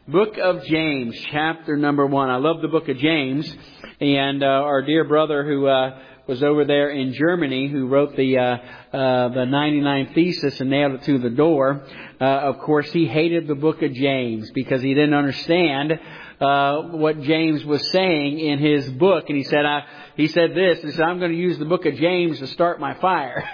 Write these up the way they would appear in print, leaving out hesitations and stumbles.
Book of James, chapter number 1. I love the book of James. And our dear brother who was over there in Germany, who wrote the 99 Thesis and nailed it to the door, of course, he hated the book of James because he didn't understand what James was saying in his book. And he said, he said, I'm going to use the book of James to start my fire.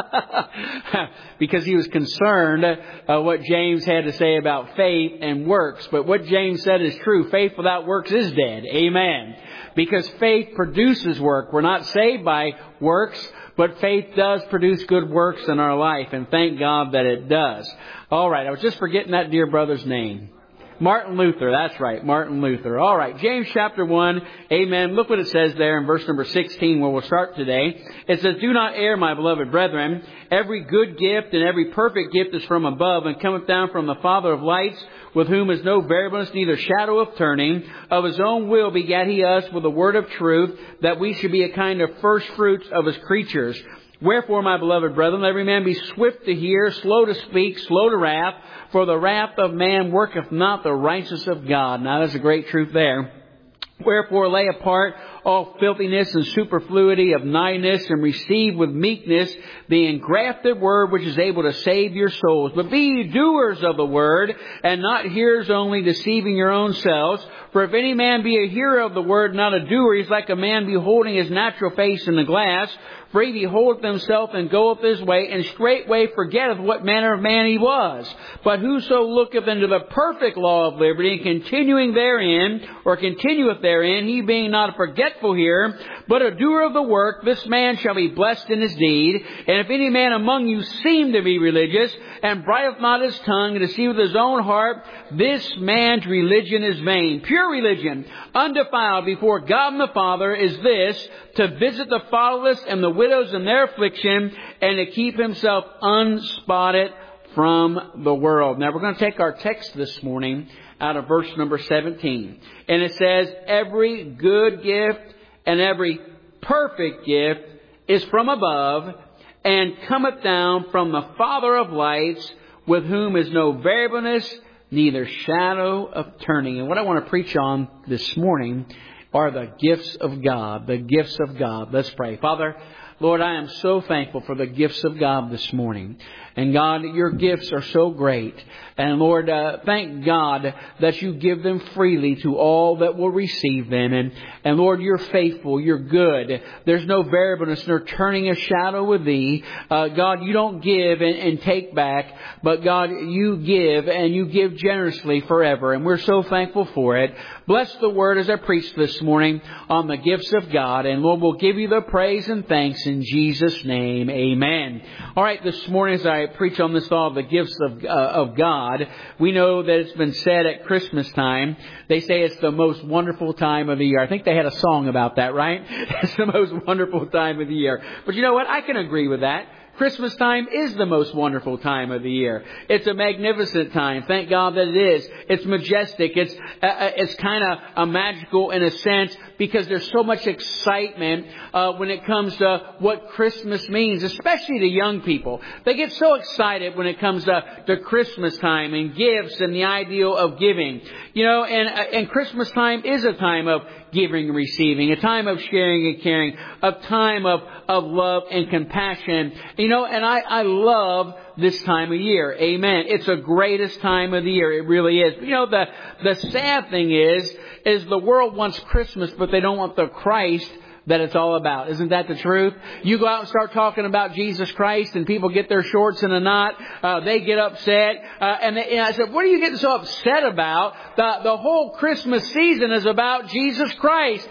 Because he was concerned what James had to say about faith and works. But what James said is true. Faith without works is dead. Amen. Because faith produces work. We're not saved by works, but faith does produce good works in our life. And thank God that it does. All right. I was just forgetting that dear brother's name. Martin Luther, that's right, Martin Luther. All right, James chapter 1, amen. Look what it says there in verse number 16 where we'll start today. It says, "Do not err, my beloved brethren. Every good gift and every perfect gift is from above and cometh down from the Father of lights, with whom is no variableness, neither shadow of turning. Of his own will begat he us with the word of truth, that we should be a kind of first fruits of his creatures. Wherefore, my beloved brethren, let every man be swift to hear, slow to speak, slow to wrath, for the wrath of man worketh not the righteousness of God." Now, there's a great truth there. "Wherefore lay apart all filthiness and superfluity of naughtiness, and receive with meekness the engrafted word which is able to save your souls. But be ye doers of the word, and not hearers only, deceiving your own selves. For if any man be a hearer of the word, not a doer, he is like a man beholding his natural face in the glass. For he beholdeth himself and goeth his way, and straightway forgetteth what manner of man he was. But whoso looketh into the perfect law of liberty, and continuing therein, or continueth therein, he being not a forgetful hearer, but a doer of the work, this man shall be blessed in his deed. And if any man among you seem to be religious, and bridleth not his tongue, and deceiveth his own heart, this man's religion is vain. Pure religion, undefiled before God and the Father, is this, to visit the fatherless and the widows in their affliction, and to keep himself unspotted from the world." Now, we're going to take our text this morning out of verse number 17. And it says, "Every good gift and every perfect gift is from above, and cometh down from the Father of lights, with whom is no variableness, neither shadow of turning." And what I want to preach on this morning are the gifts of God. The gifts of God. Let's pray. Father, Lord, I am so thankful for the gifts of God this morning. And God, your gifts are so great. And Lord, thank God that you give them freely to all that will receive them. And Lord, you're faithful. You're good. There's no variableness nor turning a shadow with thee. God, you don't give and take back. But God, you give, and you give generously forever. And we're so thankful for it. Bless the word as I preach this morning on the gifts of God. And Lord, we'll give you the praise and thanks in Jesus' name. Amen. All right, this morning as I preach on this thought of the gifts of God, we know that it's been said at Christmas time. They say it's the most wonderful time of the year. I think they had a song about that, right? It's the most wonderful time of the year. But you know what? I can agree with that. Christmas time is the most wonderful time of the year. It's a magnificent time. Thank God that it is. It's majestic. It's kind of magical in a sense because there's so much excitement when it comes to what Christmas means, especially to young people. They get so excited when it comes to Christmas time and gifts and the ideal of giving. You know, and Christmas time is a time of giving and receiving, a time of sharing and caring, a time of love and compassion. You know, and I love this time of year. Amen. It's the greatest time of the year. It really is. You know, the sad thing is the world wants Christmas, but they don't want the Christ that it's all about. Isn't that the truth? You go out and start talking about Jesus Christ and people get their shorts in a knot. They get upset. And I said, what are you getting so upset about? The whole Christmas season is about Jesus Christ.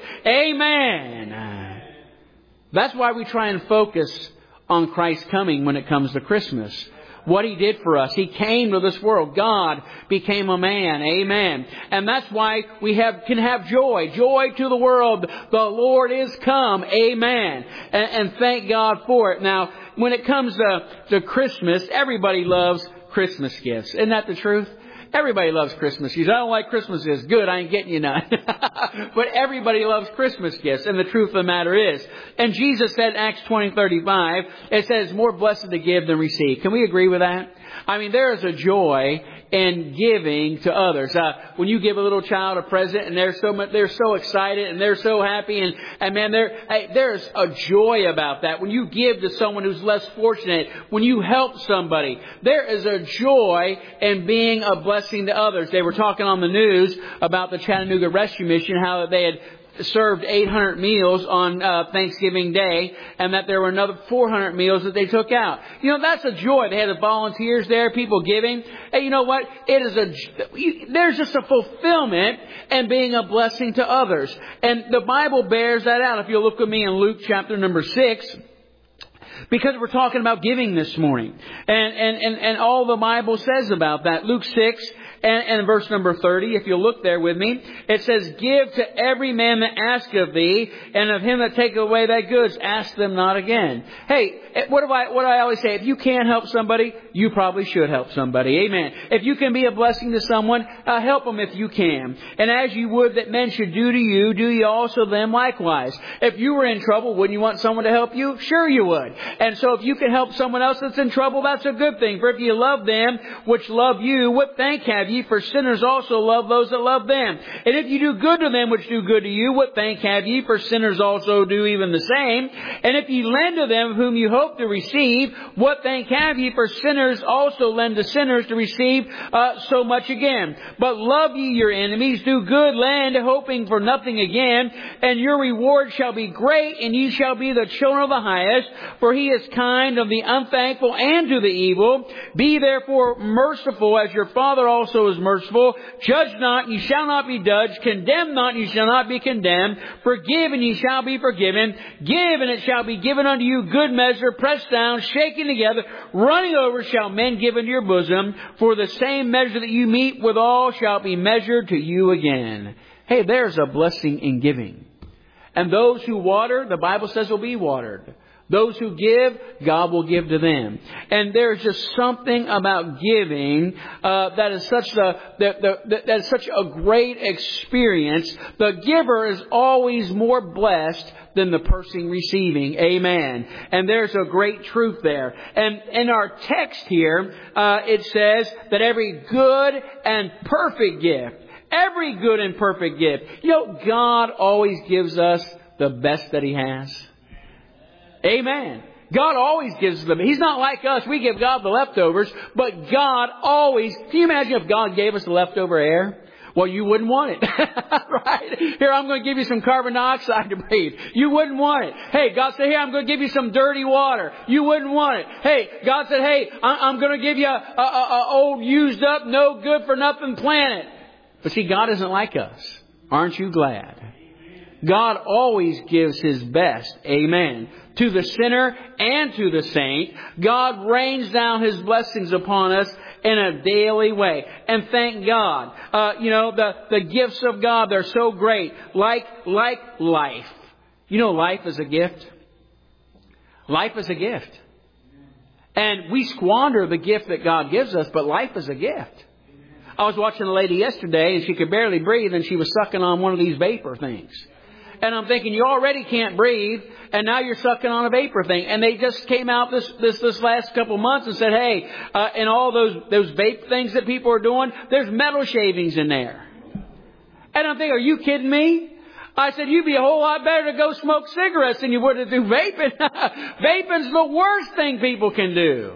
Amen. That's why we try and focus on Christ's coming when it comes to Christmas. What He did for us. He came to this world. God became a man. Amen. And that's why we can have joy. Joy to the world. The Lord is come. Amen. And thank God for it. Now, when it comes to Christmas, everybody loves Christmas gifts. Isn't that the truth? Everybody loves Christmas gifts. I don't like Christmas gifts. Good, I ain't getting you none. But everybody loves Christmas gifts. And the truth of the matter is, and Jesus said in Acts 20:35, it says, more blessed to give than receive. Can we agree with that? I mean, there is a joy in giving to others. When you give a little child a present and they're so excited and they're so happy and man, there's a joy about that. When you give to someone who's less fortunate, when you help somebody, there is a joy in being a blessing to others. They were talking on the news about the Chattanooga Rescue Mission, how they had served 800 meals on Thanksgiving Day, and that there were another 400 meals that they took out. You know, that's a joy. They had the volunteers there, people giving. Hey, you know what? There's just a fulfillment in being a blessing to others. And the Bible bears that out. If you'll look with me in Luke chapter number 6, because we're talking about giving this morning. And all the Bible says about that. Luke 6 and verse number 30, if you'll look there with me, it says, "Give to every man that asketh of thee, and of him that taketh away thy goods, ask them not again." Hey, what do I always say? If you can't help somebody, you probably should help somebody. Amen. If you can be a blessing to someone, help them if you can. And as you would that men should do to you, do ye also them likewise. If you were in trouble, wouldn't you want someone to help you? Sure you would. And so if you can help someone else that's in trouble, that's a good thing. For if you love them which love you, what thank have ye? For sinners also love those that love them. And if you do good to them which do good to you, what thank have ye? For sinners also do even the same. And if ye lend to them whom you hope to receive, what thank have ye? For sinners also lend to sinners to receive so much again. But love ye your enemies, do good, lend, hoping for nothing again, and your reward shall be great, and ye shall be the children of the highest. For He is kind of the unthankful and to the evil. Be therefore merciful, as your Father also is merciful. Judge not, and ye shall not be judged. Condemn not, and ye shall not be condemned. Forgive, and ye shall be forgiven. Give, and it shall be given unto you, good measure, pressed down, shaken together, running over, shall men give into your bosom. For the same measure that you meet withal shall be measured to you again. Hey, there's a blessing in giving. And those who water, the Bible says, will be watered. Those who give, God will give to them. And there's just something about giving that is such a great experience. The giver is always more blessed than the person receiving. Amen. And there's a great truth there. And in our text here, it says that every good and perfect gift, every good and perfect gift. You know, God always gives us the best that He has. Amen. God always gives them. He's not like us. We give God the leftovers, but God always... Can you imagine if God gave us the leftover air? Well, you wouldn't want it. Right? Here, I'm going to give you some carbon dioxide to breathe. You wouldn't want it. Hey, God said, here, I'm going to give you some dirty water. You wouldn't want it. Hey, God said, hey, I'm going to give you a old, used up, no good for nothing planet. But see, God isn't like us. Aren't you glad? God always gives His best. Amen. To the sinner and to the saint, God rains down His blessings upon us in a daily way. And thank God. The gifts of God, they're so great. Like life. You know, life is a gift. Life is a gift. And we squander the gift that God gives us, but life is a gift. I was watching a lady yesterday and she could barely breathe and she was sucking on one of these vapor things. And I'm thinking, you already can't breathe, and now you're sucking on a vapor thing. And they just came out this last couple of months and said, hey, in all those vape things that people are doing, there's metal shavings in there. And I'm thinking, are you kidding me? I said, you'd be a whole lot better to go smoke cigarettes than you would to do vaping. Vaping's the worst thing people can do.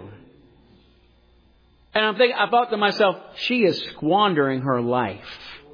And I thought to myself, she is squandering her life.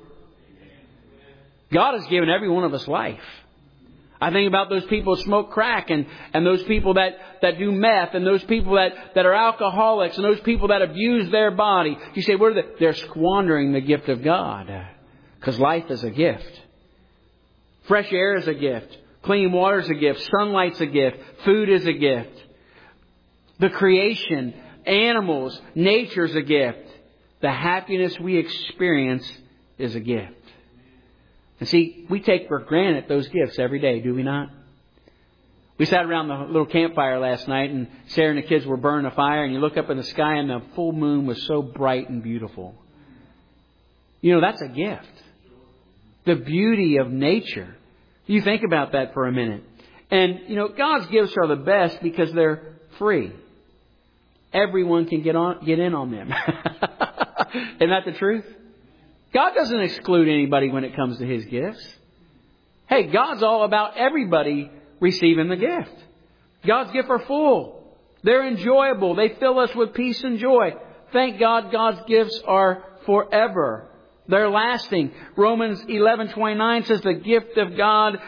God has given every one of us life. I think about those people who smoke crack and those people that do meth and those people that are alcoholics and those people that abuse their body. You say, what are they? They're squandering the gift of God. Because life is a gift. Fresh air is a gift. Clean water is a gift. Sunlight's a gift. Food is a gift. The creation, animals, nature's a gift. The happiness we experience is a gift. And see, we take for granted those gifts every day, do we not? We sat around the little campfire last night and Sarah and the kids were burning a fire and you look up in the sky and the full moon was so bright and beautiful. You know, that's a gift. The beauty of nature. You think about that for a minute. And, you know, God's gifts are the best because they're free. Everyone can get in on them. Isn't that the truth? God doesn't exclude anybody when it comes to His gifts. Hey, God's all about everybody receiving the gift. God's gifts are full. They're enjoyable. They fill us with peace and joy. Thank God God's gifts are forever. They're lasting. Romans 11:29 says the gift of God,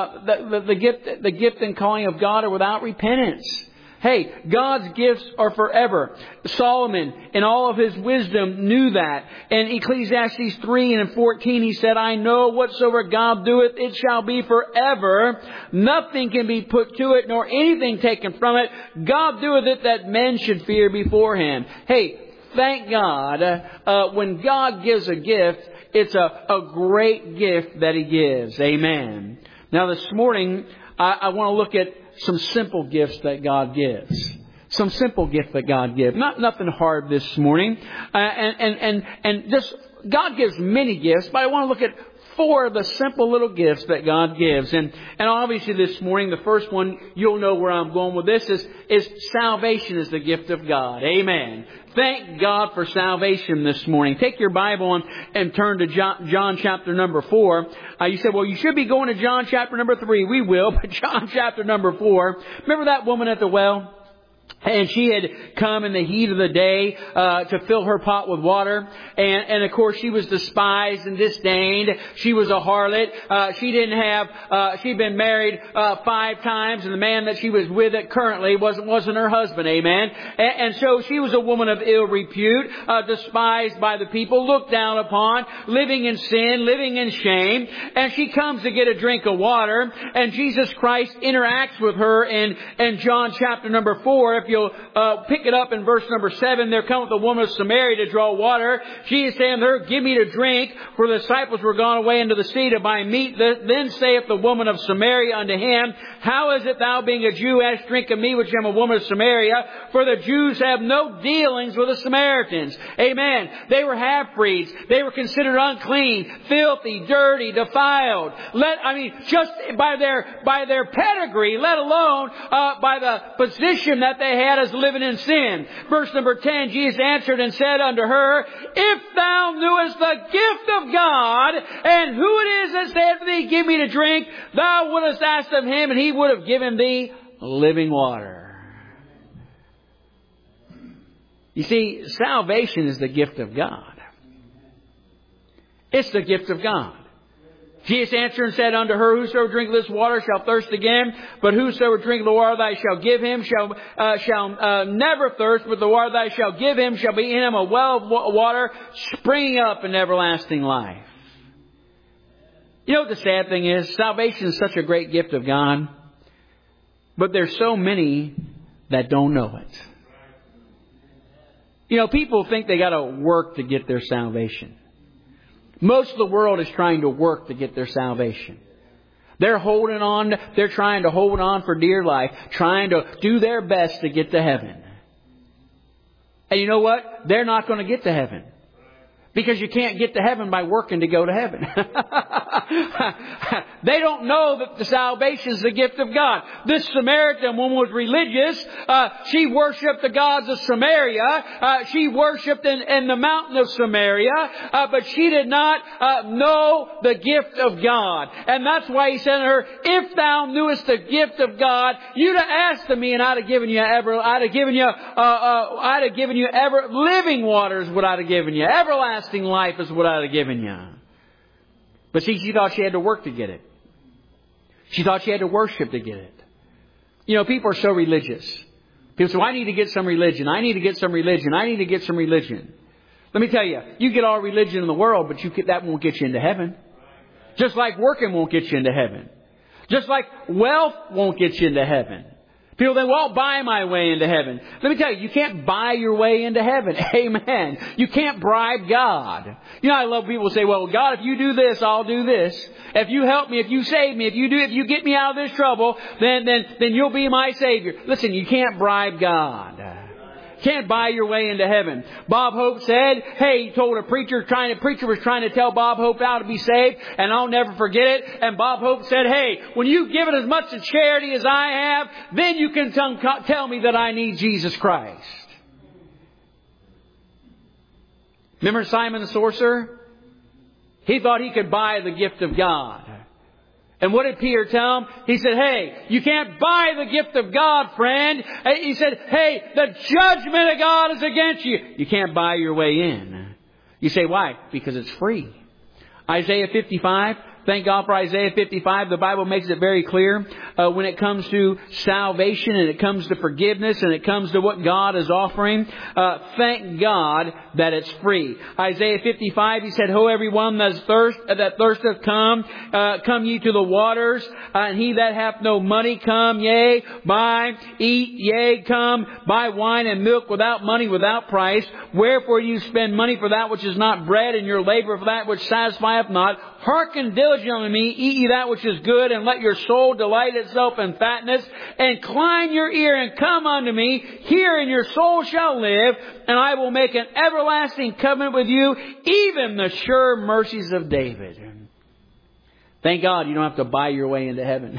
the gift and calling of God are without repentance. Hey, God's gifts are forever. Solomon, in all of his wisdom, knew that. In Ecclesiastes 3:14, he said, I know whatsoever God doeth, it shall be forever. Nothing can be put to it, nor anything taken from it. God doeth it that men should fear before Him. Hey, thank God, when God gives a gift, it's a great gift that He gives. Amen. Now this morning, I want to look at some simple gifts that God gives. Some simple gifts that God gives. Nothing hard this morning. And just, God gives many gifts, but I want to look at 4 of the simple little gifts that God gives. And obviously this morning, the first one, you'll know where I'm going with this, is salvation is the gift of God. Amen. Thank God for salvation this morning. Take your Bible and turn to John chapter number 4. You said, well, you should be going to John chapter number 3. We will, but John chapter number 4. Remember that woman at the well? And she had come in the heat of the day to fill her pot with water. And of course, she was despised and disdained. She was a harlot. She'd been married 5 times. And the man that she was with currently wasn't her husband. Amen. And so she was a woman of ill repute, despised by the people, looked down upon, living in sin, living in shame. And she comes to get a drink of water. And Jesus Christ interacts with her in John chapter number 4. If you'll pick it up in verse number 7, there cometh the woman of Samaria to draw water. She is saying there, give me to drink, for the disciples were gone away into the sea to buy meat. Then saith the woman of Samaria unto him, how is it thou being a Jew hast drink of me, which am a woman of Samaria? For the Jews have no dealings with the Samaritans. Amen. They were half-breeds. They were considered unclean, filthy, dirty, defiled. Just by their pedigree, let alone by the position that they had as living in sin. Verse number 10, Jesus answered and said unto her, if thou knewest the gift of God, and who it is that saith to thee, give me to drink, thou wouldest ask of him, and he would have given thee living water. You see, salvation is the gift of God. It's the gift of God. Jesus answered and said unto her, whosoever drinketh this water shall thirst again, but whosoever drinketh the water thou shalt give him shall never thirst, but the water thou shalt give him shall be in him a well of water springing up in everlasting life. You know what the sad thing is? Salvation is such a great gift of God, but there's so many that don't know it. You know, people think they got to work to get their salvation. Most of the world is trying to work to get their salvation. They're trying to hold on for dear life, trying to do their best to get to heaven. And you know what? They're not going to get to heaven. Because you can't get to heaven by working to go to heaven. They don't know that the salvation is the gift of God. This Samaritan woman was religious. She worshipped the gods of Samaria. She worshipped in the mountain of Samaria. But she did not know the gift of God. And that's why he said to her, if thou knewest the gift of God, you'd have asked of me and I'd have given you living waters would I'd have given you. Everlasting life is what I'd have given you. But see, she thought she had to work to get it. She thought she had to worship to get it. You know, people are so religious. People say, well, I need to get some religion. I need to get some religion. I need to get some religion. Let me tell you, you get all religion in the world, but that won't get you into heaven. Just like working won't get you into heaven. Just like wealth won't get you into heaven. People think, well, I'll buy my way into heaven. Let me tell you, you can't buy your way into heaven. Amen. You can't bribe God. You know, I love people who say, well, God, if you do this, I'll do this. If you help me, if you save me, if you get me out of this trouble, then you'll be my Savior. Listen, you can't bribe God. Can't buy your way into heaven. Bob Hope said, hey, he told a preacher was trying to tell Bob Hope how to be saved, and I'll never forget it. And Bob Hope said, hey, when you give it as much to charity as I have, then you can tell me that I need Jesus Christ. Remember Simon the sorcerer? He thought he could buy the gift of God. And what did Peter tell him? He said, hey, you can't buy the gift of God, friend. He said, hey, the judgment of God is against you. You can't buy your way in. You say, why? Because it's free. Isaiah 55. Thank God for Isaiah 55. The Bible makes it very clear when it comes to salvation and it comes to forgiveness and it comes to what God is offering. Thank God that it's free. Isaiah 55, He said, Ho, everyone that thirsteth, come ye to the waters. And he that hath no money, come, yea, buy, eat, yea, come, buy wine and milk without money, without price. Wherefore you spend money for that which is not bread, and your labor for that which satisfieth not. Hearken diligently unto me, eat ye that which is good, and let your soul delight itself in fatness. Incline your ear and come unto me. Hear, and your soul shall live, and I will make an everlasting covenant with you, even the sure mercies of David. Thank God you don't have to buy your way into heaven.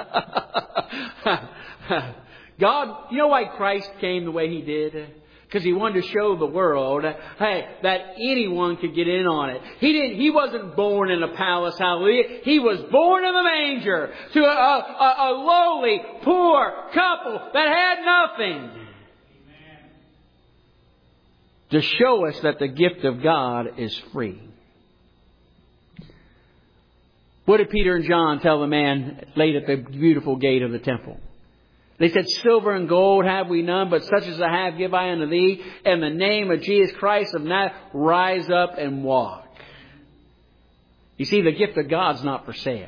God, you know why Christ came the way He did? Because He wanted to show the world, hey, that anyone could get in on it. He wasn't born in a palace, hallelujah. He was born in a manger to a lowly, poor couple that had nothing. Amen. To show us that the gift of God is free. What did Peter and John tell the man laid at the beautiful gate of the temple? They said, silver and gold have we none, but such as I have give I unto thee. In the name of Jesus Christ of Nazareth, rise up and walk. You see, the gift of God's not for sale.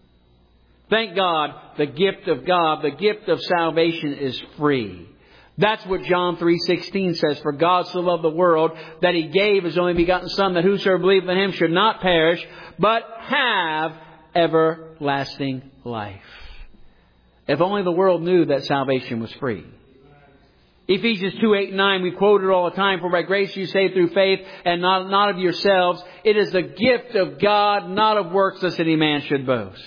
Thank God, the gift of God, the gift of salvation is free. That's what John 3:16 says. For God so loved the world that He gave His only begotten Son, that whosoever believeth in Him should not perish, but have everlasting life. If only the world knew that salvation was free. Ephesians 2:8-9, we quote it all the time. For by grace you saved through faith, and not of yourselves. It is the gift of God, not of works, lest any man should boast.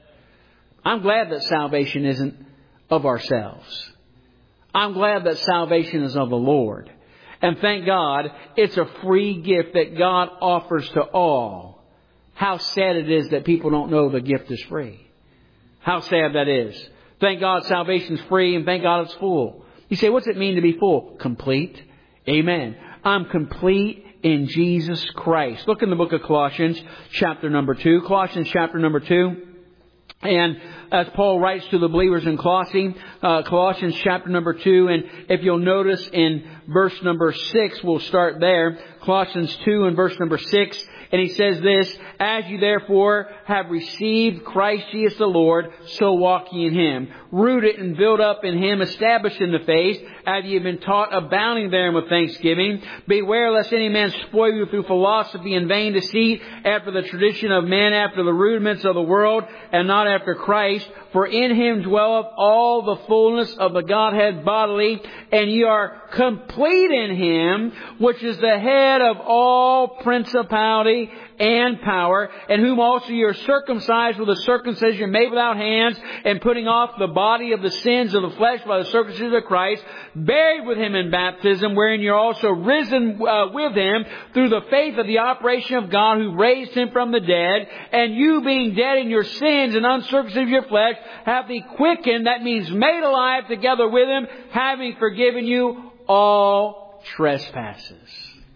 I'm glad that salvation isn't of ourselves. I'm glad that salvation is of the Lord. And thank God, it's a free gift that God offers to all. How sad it is that people don't know the gift is free. How sad that is. Thank God salvation's free, and thank God it's full. You say, what's it mean to be full? Complete. Amen. I'm complete in Jesus Christ. Look in the book of Colossians, chapter number 2. Colossians, chapter number 2. And as Paul writes to the believers in Colossians chapter number 2, and if you'll notice in verse number 6, we'll start there. Colossians 2 and verse number 6. And he says this, as you therefore have received Christ Jesus the Lord, so walk ye in Him. Rooted and built up in Him, established in the faith, as ye have been taught, abounding therein with thanksgiving. Beware lest any man spoil you through philosophy and vain deceit, after the tradition of men, after the rudiments of the world, and not after Christ. For in Him dwelleth all the fullness of the Godhead bodily, and ye are complete in Him, which is the head of all principality and power, in whom also ye are circumcised with a circumcision made without hands, and putting off the body of the sins of the flesh by the circumcision of Christ, buried with Him in baptism, wherein ye are also risen with Him through the faith of the operation of God, who raised Him from the dead. And you, being dead in your sins and uncircumcision of your flesh, hath He quickened, that means made alive together with Him, having forgiven you all trespasses.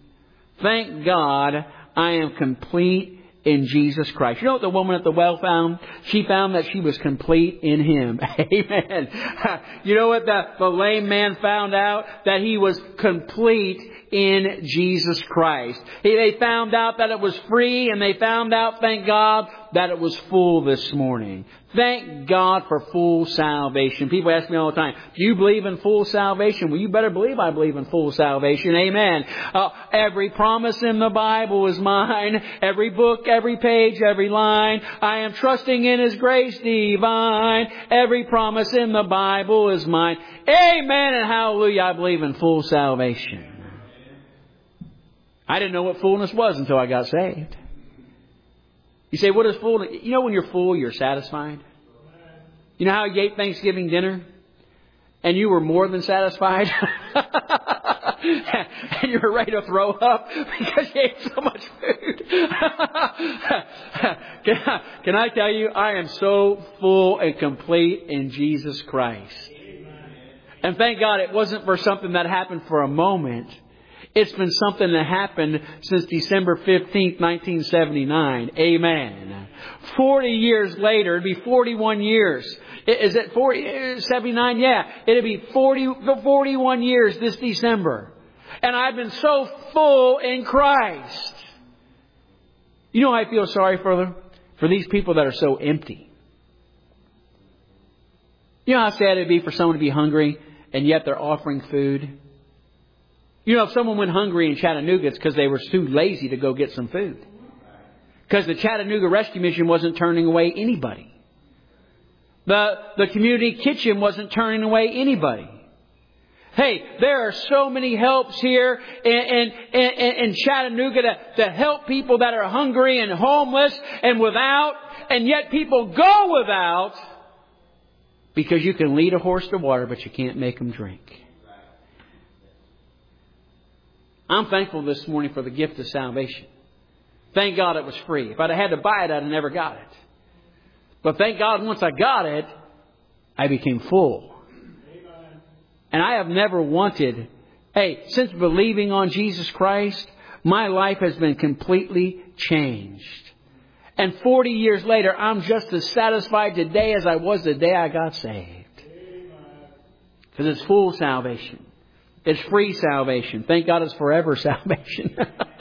Thank God I am complete in Jesus Christ. You know what the woman at the well found? She found that she was complete in Him. Amen. You know what the lame man found out? That he was complete in Jesus Christ. They found out that it was free, and they found out, thank God, that it was full this morning. Thank God for full salvation. People ask me all the time, do you believe in full salvation? Well, you better believe I believe in full salvation. Amen. Every promise in the Bible is mine. Every book, every page, every line. I am trusting in His grace divine. Every promise in the Bible is mine. Amen and hallelujah. I believe in full salvation. I didn't know what fullness was until I got saved. You say, what is full? You know when you're full, you're satisfied? You know how you ate Thanksgiving dinner? And you were more than satisfied? and you were ready to throw up because you ate so much food. Can I tell you, I am so full and complete in Jesus Christ. And thank God it wasn't for something that happened for a moment. It's been something that happened since December 15th, 1979. Amen. 40 years later, it'd be 41 years. Is it 79? Yeah. It'd be 41 years this December. And I've been so full in Christ. You know, I feel sorry for these people that are so empty. You know how sad it'd be for someone to be hungry and yet they're offering food? You know, if someone went hungry in Chattanooga, it's because they were too lazy to go get some food. Because the Chattanooga Rescue Mission wasn't turning away anybody. The community kitchen wasn't turning away anybody. Hey, there are so many helps here in Chattanooga to help people that are hungry and homeless and without. And yet people go without because you can lead a horse to water, but you can't make them drink. I'm thankful this morning for the gift of salvation. Thank God it was free. If I'd have had to buy it, I'd have never got it. But thank God once I got it, I became full. And I have never wanted, since believing on Jesus Christ, my life has been completely changed. And 40 years later, I'm just as satisfied today as I was the day I got saved. Because it's full salvation. It's free salvation. Thank God it's forever salvation.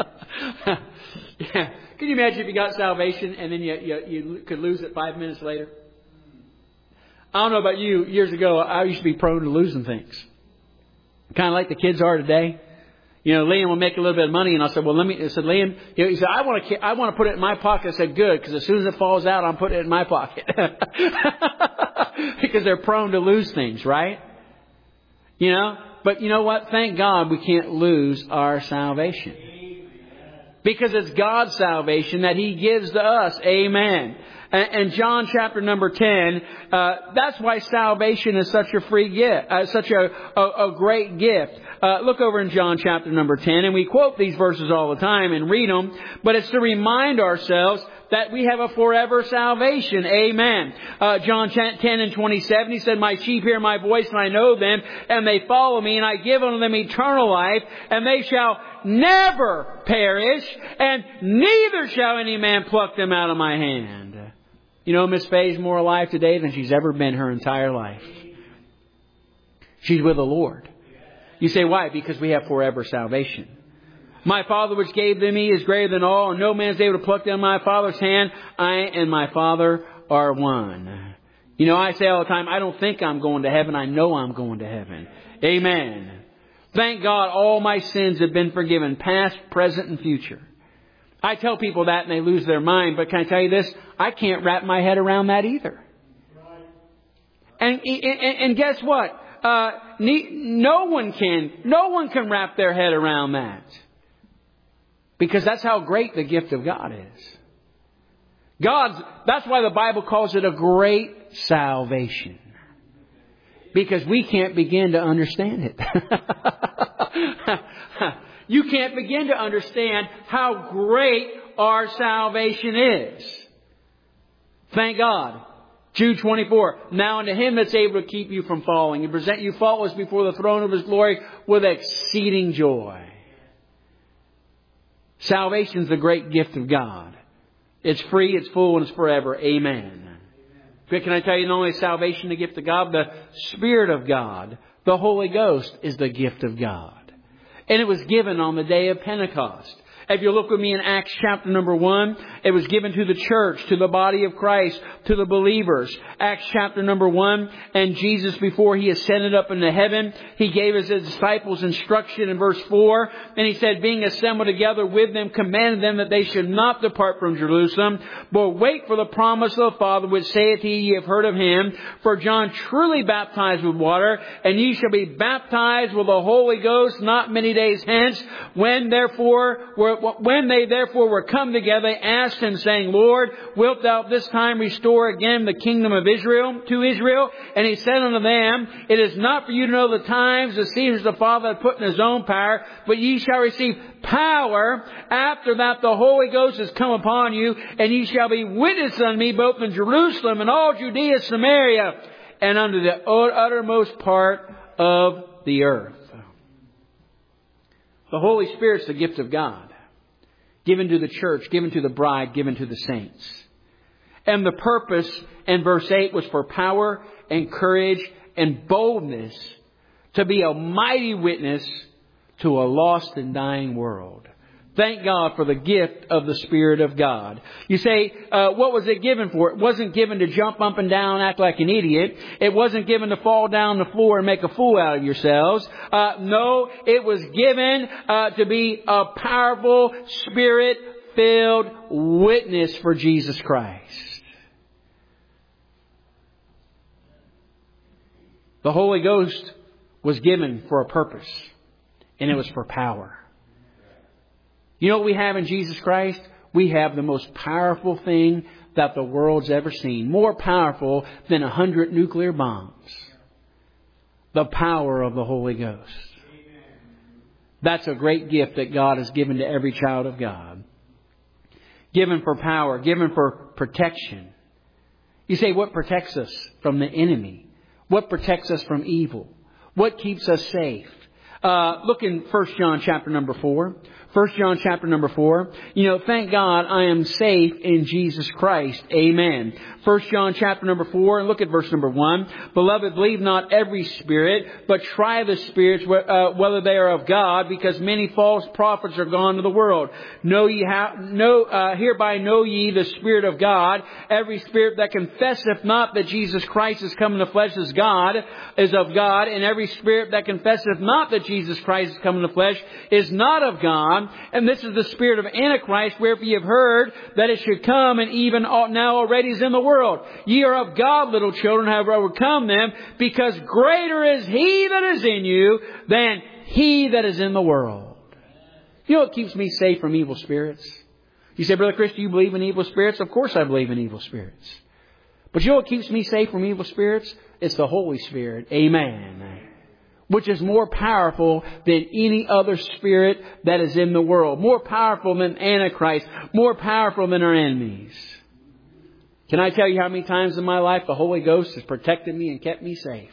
Yeah. Can you imagine if you got salvation and then you could lose it 5 minutes later? I don't know about you. Years ago, I used to be prone to losing things. Kind of like the kids are today. You know, Liam will make a little bit of money, and I said, Liam, he said, I want to put it in my pocket. I said, good, because as soon as it falls out, I'm putting it in my pocket. Because they're prone to lose things, right? You know? But you know what? Thank God we can't lose our salvation. Because it's God's salvation that He gives to us. Amen. And John chapter number 10, that's why salvation is such a free gift, such a great gift. Look over in John chapter number 10, and we quote these verses all the time and read them, but it's to remind ourselves that we have a forever salvation. Amen. John 10 and 27, He said, my sheep hear my voice, and I know them, and they follow me, and I give unto them eternal life, and they shall never perish, and neither shall any man pluck them out of my hand. You know, Miss Faye's more alive today than she's ever been her entire life. She's with the Lord. You say, why? Because we have forever salvation. My Father which gave them me is greater than all, and no man is able to pluck them out of my Father's hand. I and my Father are one. You know, I say all the time, I don't think I'm going to heaven. I know I'm going to heaven. Amen. Thank God all my sins have been forgiven, past, present, and future. I tell people that and they lose their mind, but can I tell you this? I can't wrap my head around that either. And guess what? No one can wrap their head around that. Because that's how great the gift of God is. That's why the Bible calls it a great salvation. Because we can't begin to understand it. You can't begin to understand how great our salvation is. Thank God. Jude 24. Now unto Him that's able to keep you from falling and present you faultless before the throne of His glory with exceeding joy. Salvation is the great gift of God. It's free, it's full, and it's forever. Amen. But can I tell you, not only is salvation the gift of God, the Spirit of God, the Holy Ghost, is the gift of God. And it was given on the day of Pentecost. If you look with me in Acts chapter number 1, it was given to the church, to the body of Christ, to the believers. Acts chapter number 1, and Jesus, before He ascended up into heaven, He gave His disciples instruction in verse 4. And He said, being assembled together with them, commanded them that they should not depart from Jerusalem, but wait for the promise of the Father, which saith He, ye have heard of Him. For John truly baptized with water, and ye shall be baptized with the Holy Ghost not many days hence. When therefore when they therefore were come together, they asked him, saying, Lord, wilt thou this time restore again the kingdom of Israel to Israel? And he said unto them, it is not for you to know the times, the seasons the Father hath put in his own power, but ye shall receive power after that the Holy Ghost has come upon you, and ye shall be witnesses unto me both in Jerusalem and all Judea, Samaria, and unto the uttermost part of the earth. The Holy Spirit's the gift of God, given to the church, given to the bride, given to the saints. And the purpose in verse 8 was for power and courage and boldness to be a mighty witness to a lost and dying world. Thank God for the gift of the Spirit of God. You say, what was it given for? It wasn't given to jump up and down, act like an idiot. It wasn't given to fall down the floor and make a fool out of yourselves. No, it was given to be a powerful, Spirit-filled witness for Jesus Christ. The Holy Ghost was given for a purpose, and it was for power. You know what we have in Jesus Christ? We have the most powerful thing that the world's ever seen. More powerful than 100 nuclear bombs. The power of the Holy Ghost. That's a great gift that God has given to every child of God. Given for power, given for protection. You say, what protects us from the enemy? What protects us from evil? What keeps us safe? Look in 1 John chapter number 4. 1 John chapter number 4. You know, thank God I am safe in Jesus Christ. Amen. 1 John chapter number 4, and look at verse number 1. Beloved, believe not every spirit, but try the spirits whether they are of God, because many false prophets are gone to the world. Hereby know ye the Spirit of God. Every spirit that confesseth not that Jesus Christ is come in the flesh is of God, and every spirit that confesseth not that Jesus Christ is come in the flesh is not of God. And this is the spirit of Antichrist, wherefore ye have heard that it should come, and even now already is in the world. Ye are of God, little children, have overcome them, because greater is He that is in you than he that is in the world. You know what keeps me safe from evil spirits? You say, Brother Chris, do you believe in evil spirits? Of course I believe in evil spirits. But you know what keeps me safe from evil spirits? It's the Holy Spirit. Amen. Which is more powerful than any other spirit that is in the world. More powerful than Antichrist. More powerful than our enemies. Can I tell you how many times in my life the Holy Ghost has protected me and kept me safe?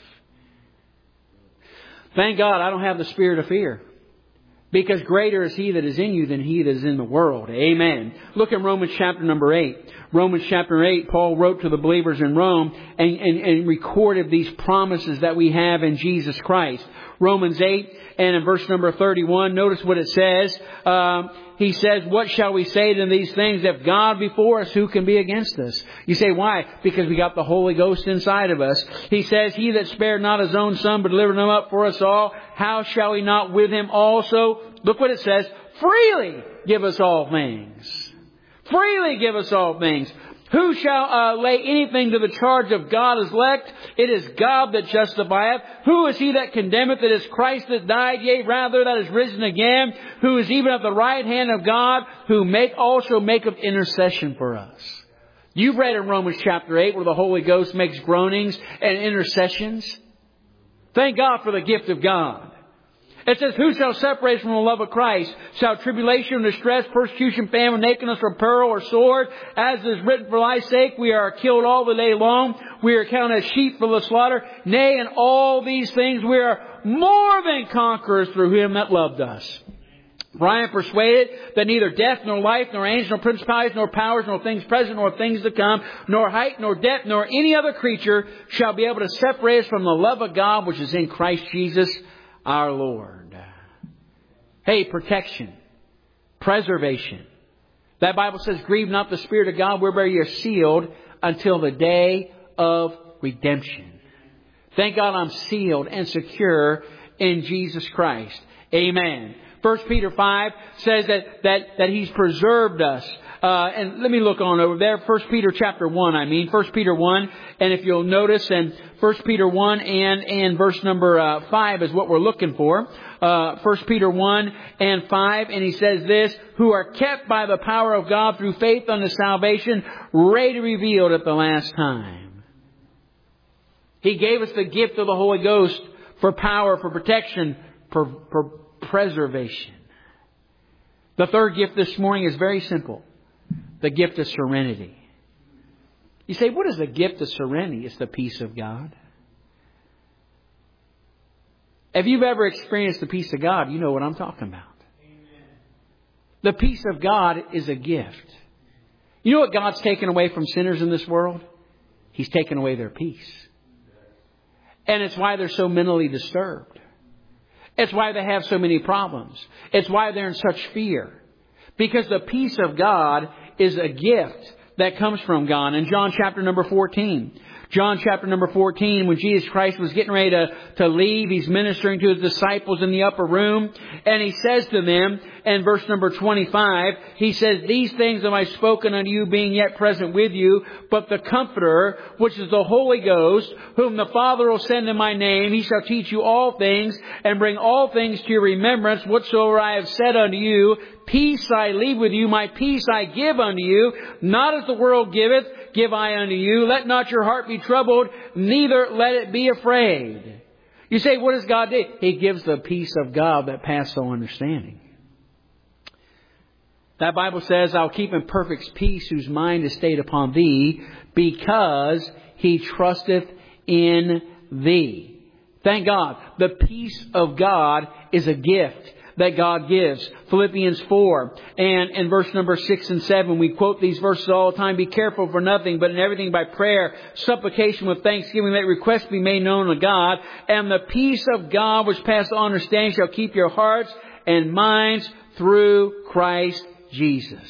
Thank God I don't have the spirit of fear. Because greater is He that is in you than he that is in the world. Amen. Look at Romans chapter number 8. Romans chapter 8, Paul wrote to the believers in Rome and recorded these promises that we have in Jesus Christ. Romans 8 and in verse number 31, notice what it says. He says, what shall we say to these things? If God be for us, who can be against us? You say, why? Because we got the Holy Ghost inside of us. He says, He that spared not His own Son, but delivered Him up for us all, how shall He not with Him also? Look what it says, freely give us all things. Freely give us all things. Who shall lay anything to the charge of God's elect? It is God that justifieth. Who is he that condemneth? It is Christ that died, yea, rather that is risen again, who is even at the right hand of God, who also maketh intercession for us. You've read in Romans chapter 8 where the Holy Ghost makes groanings and intercessions. Thank God for the gift of God. It says, who shall separate us from the love of Christ? Shall tribulation, distress, persecution, famine, nakedness, or peril, or sword? As is written, for thy sake we are killed all the day long. We are counted as sheep for the slaughter. Nay, in all these things we are more than conquerors through Him that loved us. For I am persuaded that neither death, nor life, nor angels, nor principalities, nor powers, nor things present, nor things to come, nor height, nor depth, nor any other creature shall be able to separate us from the love of God which is in Christ Jesus our Lord. Hey, protection, preservation. That Bible says, grieve not the Spirit of God, whereby you are sealed until the day of redemption. Thank God I'm sealed and secure in Jesus Christ. Amen. 1 Peter 5 says that He's preserved us. And let me look on over there. 1 Peter chapter 1, 1 Peter 1. And if you'll notice, in 1 Peter 1 and verse number 5 is what we're looking for. 1 Peter 1 and 5. And he says this, who are kept by the power of God through faith unto salvation, ready to be revealed at the last time. He gave us the gift of the Holy Ghost for power, for protection, for preservation. The third gift this morning is very simple. The gift of serenity. You say, what is the gift of serenity? It's the peace of God. If you've ever experienced the peace of God, you know what I'm talking about. Amen. The peace of God is a gift. You know what God's taken away from sinners in this world? He's taken away their peace. And it's why they're so mentally disturbed. It's why they have so many problems. It's why they're in such fear. Because the peace of God is a gift that comes from God. In John chapter number 14. John chapter number 14, when Jesus Christ was getting ready to leave, He's ministering to His disciples in the upper room. And He says to them, in verse number 25, He says, these things have I spoken unto you, being yet present with you. But the Comforter, which is the Holy Ghost, whom the Father will send in my name, He shall teach you all things, and bring all things to your remembrance, whatsoever I have said unto you. Peace I leave with you, my peace I give unto you. Not as the world giveth, give I unto you. Let not your heart be troubled, neither let it be afraid. You say, what does God do? He gives the peace of God that passes all understanding. That Bible says, I'll keep in perfect peace whose mind is stayed upon thee, because he trusteth in thee. Thank God. The peace of God is a gift that God gives. Philippians 4 and in verse number 6 and 7, we quote these verses all the time. Be careful for nothing, but in everything by prayer, supplication with thanksgiving, let requests be made known to God. And the peace of God, which passes all understanding, shall keep your hearts and minds through Christ Jesus.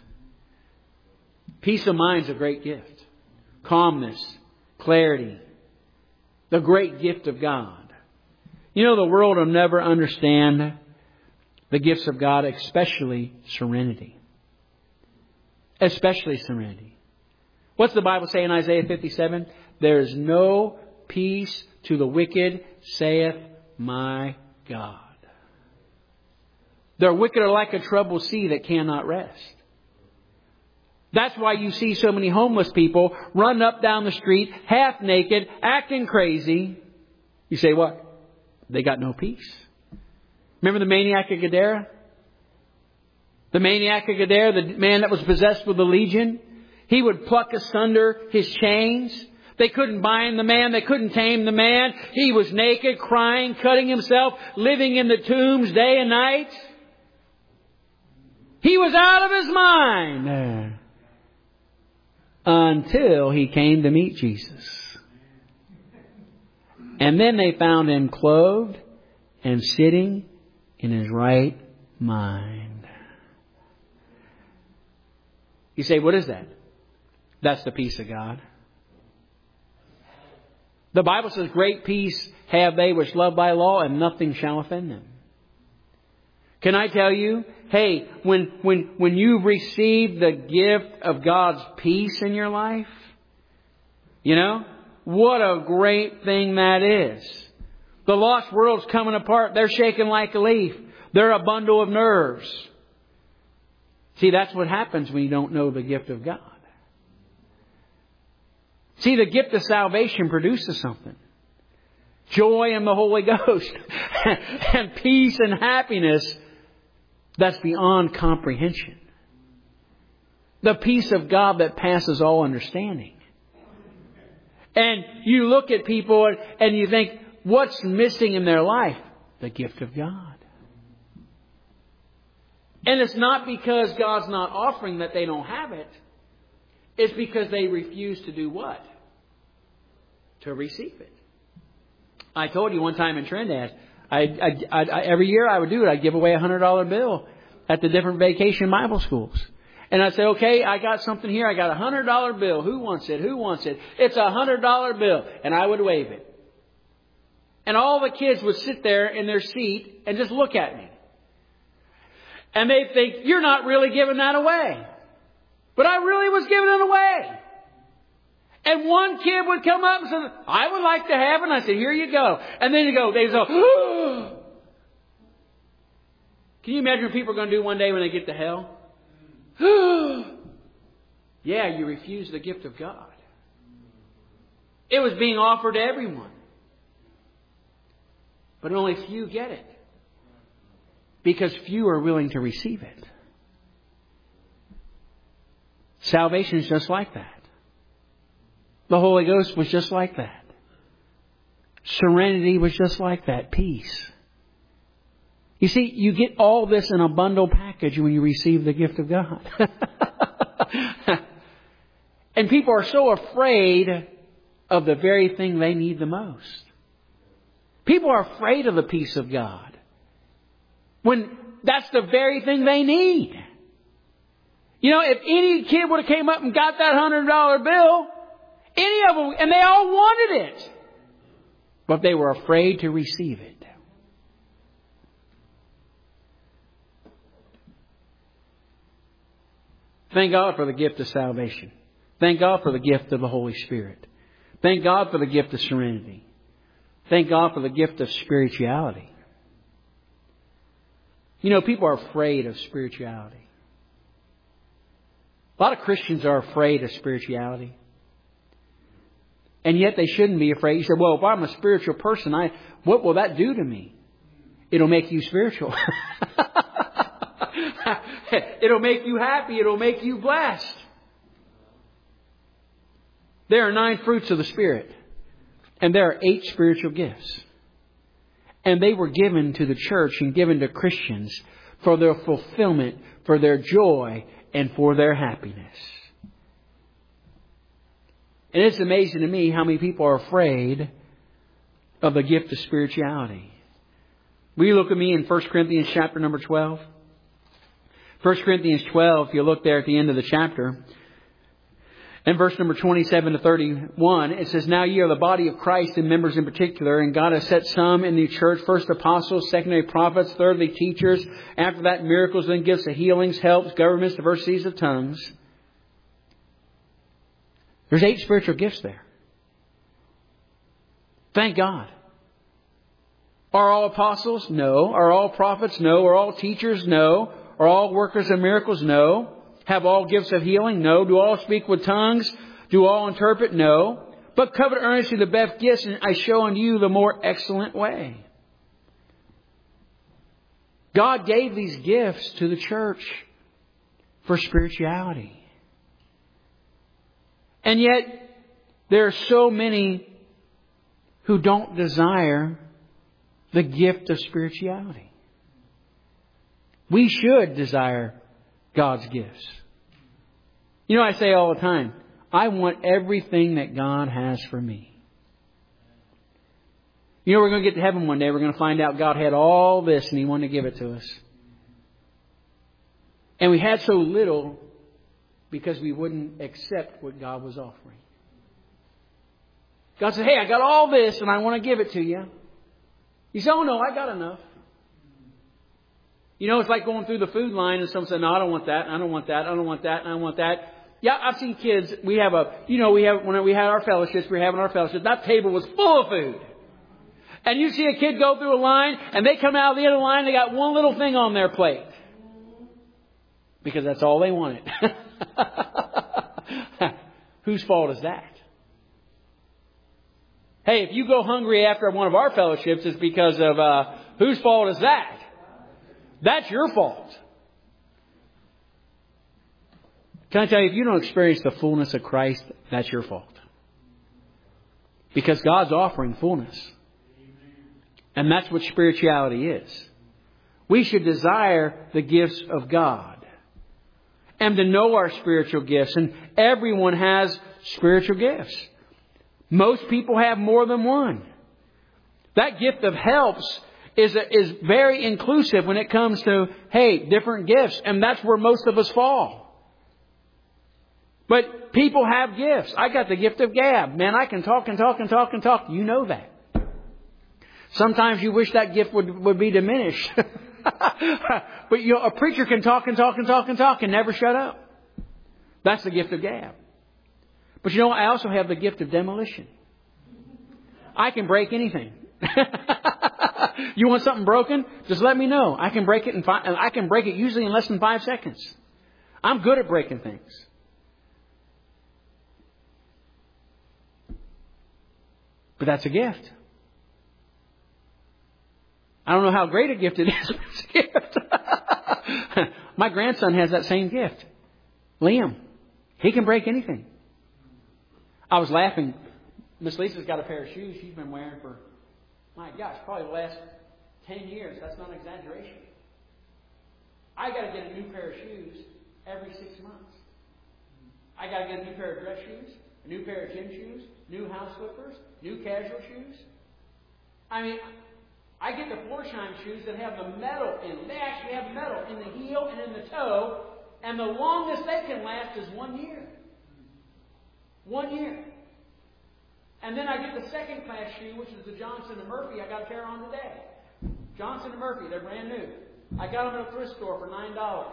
Peace of mind is a great gift. Calmness, clarity, the great gift of God. You know, the world will never understand the gifts of God, especially serenity. Especially serenity. What's the Bible say in Isaiah 57? There is no peace to the wicked, saith my God. The wicked are like a troubled sea that cannot rest. That's why you see so many homeless people run up down the street, half naked, acting crazy. You say, what? They got no peace. Remember the maniac of Gadara? The maniac of Gadara, the man that was possessed with the legion? He would pluck asunder his chains. They couldn't bind the man. They couldn't tame the man. He was naked, crying, cutting himself, living in the tombs day and night. He was out of his mind. Until he came to meet Jesus. And then they found him clothed and sitting in his right mind. You say, what is that? That's the peace of God. The Bible says, great peace have they which love thy law, and nothing shall offend them. Can I tell you, hey, when you've received the gift of God's peace in your life, you know, what a great thing that is. The lost world's coming apart. They're shaking like a leaf. They're a bundle of nerves. See, that's what happens when you don't know the gift of God. See, the gift of salvation produces something. Joy in the Holy Ghost. And peace and happiness that's beyond comprehension. The peace of God that passes all understanding. And you look at people and you think, what's missing in their life? The gift of God. And it's not because God's not offering that they don't have it. It's because they refuse to do what? To receive it. I told you one time in Trinidad, every year I would do it. I'd give away a $100 bill at the different vacation Bible schools. And I'd say, okay, I got something here. I got a $100 bill. Who wants it? Who wants it? It's a $100 bill. And I would wave it. And all the kids would sit there in their seat and just look at me. And they think, you're not really giving that away. But I really was giving it away. And one kid would come up and say, I would like to have it. And I said, here you go. And then they go, Can you imagine what people are going to do one day when they get to hell? Yeah, you refuse the gift of God. It was being offered to everyone. But only few get it. Because few are willing to receive it. Salvation is just like that. The Holy Ghost was just like that. Serenity was just like that. Peace. You see, you get all this in a bundle package when you receive the gift of God. And people are so afraid of the very thing they need the most. People are afraid of the peace of God, when that's the very thing they need. You know, if any kid would have came up and got that $100 bill, any of them, and they all wanted it, but they were afraid to receive it. Thank God for the gift of salvation. Thank God for the gift of the Holy Spirit. Thank God for the gift of serenity. Thank God for the gift of spirituality. You know, people are afraid of spirituality. A lot of Christians are afraid of spirituality. And yet they shouldn't be afraid. You say, well, if I'm a spiritual person, what will that do to me? It'll make you spiritual. It'll make you happy. It'll make you blessed. There are 9 fruits of the Spirit. And there are 8 spiritual gifts. And they were given to the church and given to Christians for their fulfillment, for their joy, and for their happiness. And it's amazing to me how many people are afraid of the gift of spirituality. Will you look at me in 1 Corinthians chapter number 12? 1 Corinthians 12, if you look there at the end of the chapter, in verse number 27 to 31, it says, Now ye are the body of Christ, and members in particular, and God has set some in the church, first apostles, secondly prophets, thirdly teachers, after that miracles, then gifts of healings, helps, governments, diversities of tongues. There's 8 spiritual gifts there. Thank God. Are all apostles? No. Are all prophets? No. Are all teachers? No. Are all workers of miracles? No. Have all gifts of healing? No. Do all speak with tongues? Do all interpret? No. But covet earnestly the best gifts, and I show unto you the more excellent way. God gave these gifts to the church for spirituality. And yet, there are so many who don't desire the gift of spirituality. We should desire God's gifts. You know, I say all the time, I want everything that God has for me. You know, we're going to get to heaven one day. We're going to find out God had all this and He wanted to give it to us. And we had so little because we wouldn't accept what God was offering. God said, hey, I got all this and I want to give it to you. You say, oh no, I got enough. You know, it's like going through the food line and someone said, no, I don't want that, I don't want that, I don't want that, and I don't want that. Yeah, I've seen kids, when we had our fellowships, we were having our fellowships, that table was full of food. And you see a kid go through a line and they come out of the end of the line, they got one little thing on their plate. Because that's all they wanted. Whose fault is that? Hey, if you go hungry after one of our fellowships, it's because of whose fault is that? That's your fault. Can I tell you, if you don't experience the fullness of Christ, that's your fault. Because God's offering fullness. And that's what spirituality is. We should desire the gifts of God. And to know our spiritual gifts. And everyone has spiritual gifts. Most people have more than one. That gift of helps is very inclusive when it comes to, hey, different gifts. And that's where most of us fall. But people have gifts. I got the gift of gab. Man, I can talk and talk and talk and talk. You know that. Sometimes you wish that gift would be diminished. But a preacher can talk and talk and talk and talk and never shut up. That's the gift of gab. But I also have the gift of demolition. I can break anything. You want something broken? Just let me know. I can break it I can break it usually in less than 5 seconds. I'm good at breaking things. But that's a gift. I don't know how great a gift it is, but it's a gift. My grandson has that same gift. Liam. He can break anything. I was laughing. Miss Lisa's got a pair of shoes she's been wearing for, my gosh, probably the last 10 years. That's not an exaggeration. I got to get a new pair of shoes every 6 months. I got to get a new pair of dress shoes, a new pair of gym shoes, new house slippers, new casual shoes. I mean, I get the Florsheim shoes that have the metal in them. They actually have metal in the heel and in the toe. And the longest they can last is 1 year. 1 year. And then I get the second class shoe, which is the Johnson & Murphy. I got a pair on today. Johnson & Murphy, they're brand new. I got them at a thrift store for $9.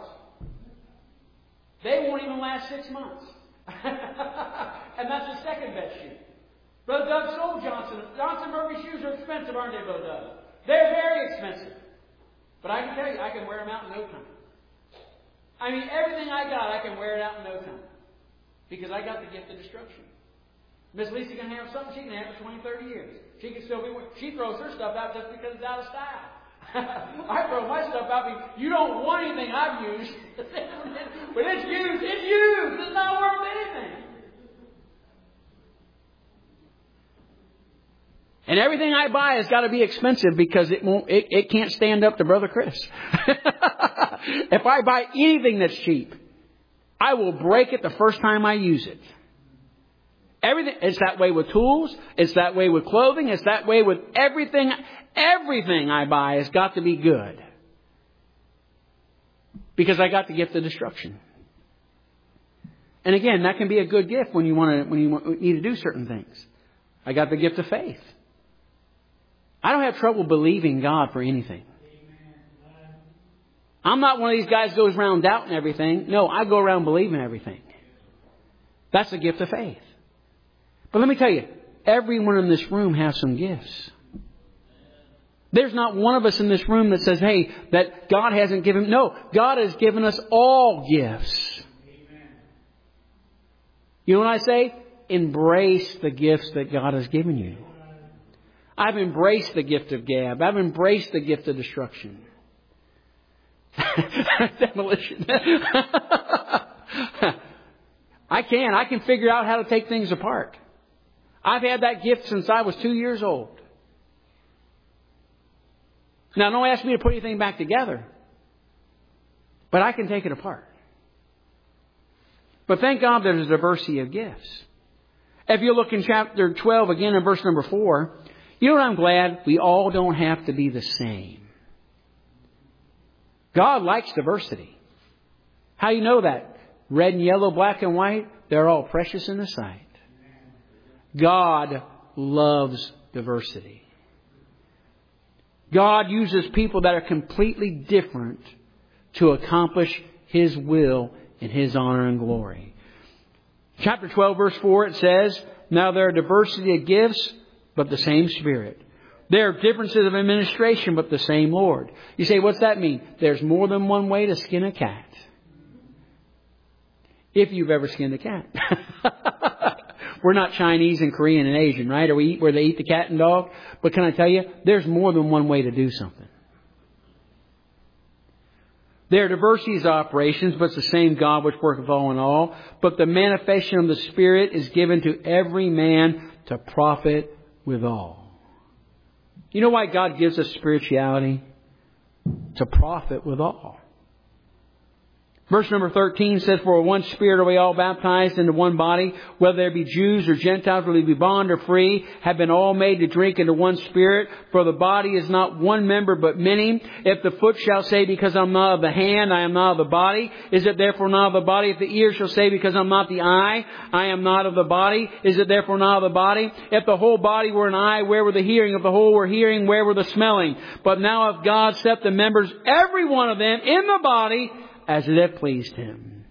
They won't even last 6 months. And that's the second best shoe. Brother Doug sold Johnson & Murphy shoes are expensive, aren't they, Brother Doug? They're very expensive. But I can tell you, I can wear them out in no time. I mean, everything I got, I can wear it out in no time. Because I got the gift of destruction. Miss Lisa can have something, she can have it for 20, 30 years. She can still be, she throws her stuff out just because it's out of style. I throw my stuff out because you don't want anything I've used. But it's used. It's used. It's not worth anything. And everything I buy has got to be expensive because it can't stand up to Brother Chris. If I buy anything that's cheap, I will break it the first time I use it. Everything. It's that way with tools. It's that way with clothing. It's that way with everything. Everything I buy has got to be good. Because I got the gift of destruction. And again, that can be a good gift when you need to do certain things. I got the gift of faith. I don't have trouble believing God for anything. I'm not one of these guys who goes around doubting everything. No, I go around believing everything. That's the gift of faith. But let me tell you, everyone in this room has some gifts. There's not one of us in this room that says, hey, that God hasn't given. No, God has given us all gifts. You know what I say? Embrace the gifts that God has given you. I've embraced the gift of gab. I've embraced the gift of destruction. Demolition. I can figure out how to take things apart. I've had that gift since I was 2 years old. Now, don't ask me to put anything back together. But I can take it apart. But thank God there's a diversity of gifts. If you look in chapter 12 again in verse number 4, you know what I'm glad? We all don't have to be the same. God likes diversity. How you know that? Red and yellow, black and white, they're all precious in His sight. God loves diversity. God uses people that are completely different to accomplish His will in His honor and glory. Chapter 12, verse 4, it says, now there are diversity of gifts, but the same Spirit. There are differences of administration, but the same Lord. You say, what's that mean? There's more than one way to skin a cat. If you've ever skinned a cat. We're not Chinese and Korean and Asian, right? Or we eat where they eat the cat and dog. But can I tell you, there's more than one way to do something. There are diversities of operations, but it's the same God which worketh all in all. But the manifestation of the Spirit is given to every man to profit withal. You know why God gives us spirituality? To profit withal. Verse number 13 says, "For one Spirit are we all baptized into one body, whether there be Jews or Gentiles, whether there be bond or free, have been all made to drink into one Spirit. For the body is not one member, but many. If the foot shall say, because I'm not of the hand, I am not of the body, is it therefore not of the body? If the ear shall say, because I'm not the eye, I am not of the body, is it therefore not of the body? If the whole body were an eye, where were the hearing? If the whole were hearing, where were the smelling? But now if God set the members, every one of them, in the body, as it hath pleased Him."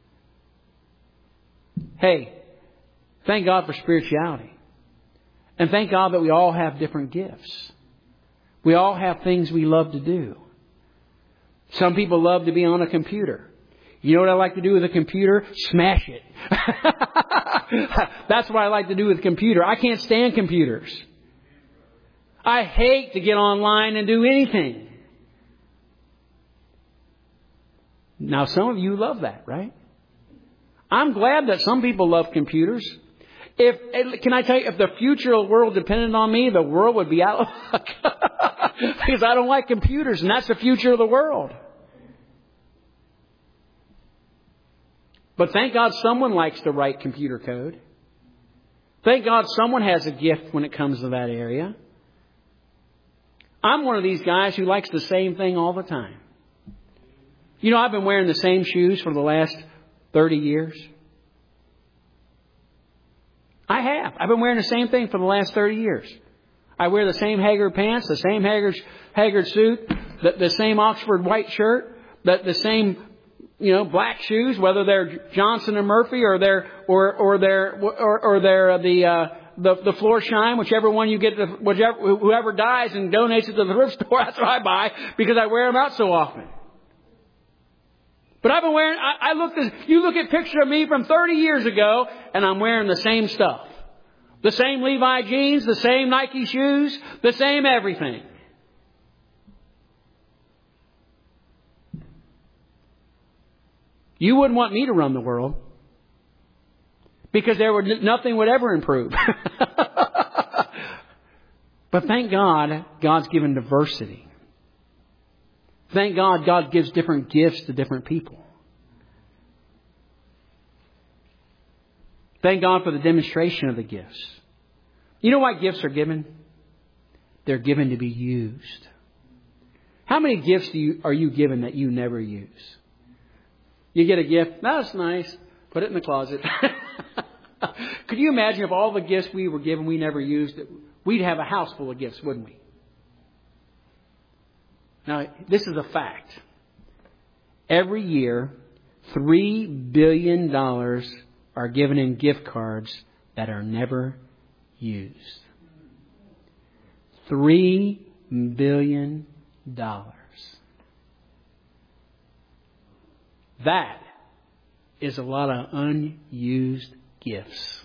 Hey, thank God for spirituality. And thank God that we all have different gifts. We all have things we love to do. Some people love to be on a computer. You know what I like to do with a computer? Smash it. That's what I like to do with a computer. I can't stand computers. I hate to get online and do anything. Now, some of you love that, right? I'm glad that some people love computers. Can I tell you, if the future of the world depended on me, the world would be out of luck. Because I don't like computers, and that's the future of the world. But thank God someone likes to write computer code. Thank God someone has a gift when it comes to that area. I'm one of these guys who likes the same thing all the time. You know, I've been wearing the same shoes for the last 30 years. I have. I've been wearing the same thing for the last 30 years. I wear the same Haggard pants, the same Haggard suit, the same Oxford white shirt, the same, black shoes, whether they're Johnson or Murphy or they're the floor shine, whichever one you get, whoever dies and donates it to the thrift store, that's what I buy because I wear them out so often. But I've been wearing, you look at a picture of me from 30 years ago, and I'm wearing the same stuff. The same Levi jeans, the same Nike shoes, the same everything. You wouldn't want me to run the world. Because nothing would ever improve. But thank God, God's given diversity. Thank God, God gives different gifts to different people. Thank God for the demonstration of the gifts. You know why gifts are given? They're given to be used. How many gifts are you given that you never use? You get a gift, that's nice, put it in the closet. Could you imagine if all the gifts we were given we never used? We'd have a house full of gifts, wouldn't we? Now, this is a fact. Every year, $3 billion are given in gift cards that are never used. $3 billion. That is a lot of unused gifts.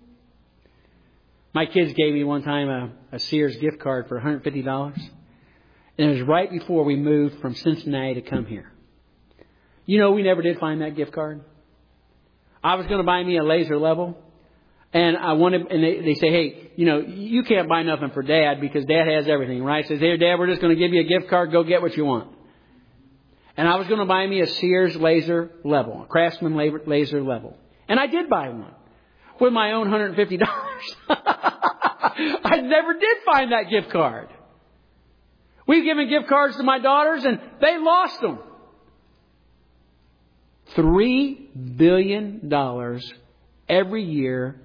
My kids gave me one time a Sears gift card for $150. And it was right before we moved from Cincinnati to come here. You know, we never did find that gift card. I was going to buy me a laser level. And they say, hey, you can't buy nothing for Dad because Dad has everything, right? Says, hey, Dad, we're just going to give you a gift card. Go get what you want. And I was going to buy me a Sears laser level, a Craftsman laser level. And I did buy one with my own $150. I never did find that gift card. We've given gift cards to my daughters and they lost them. $3 billion every year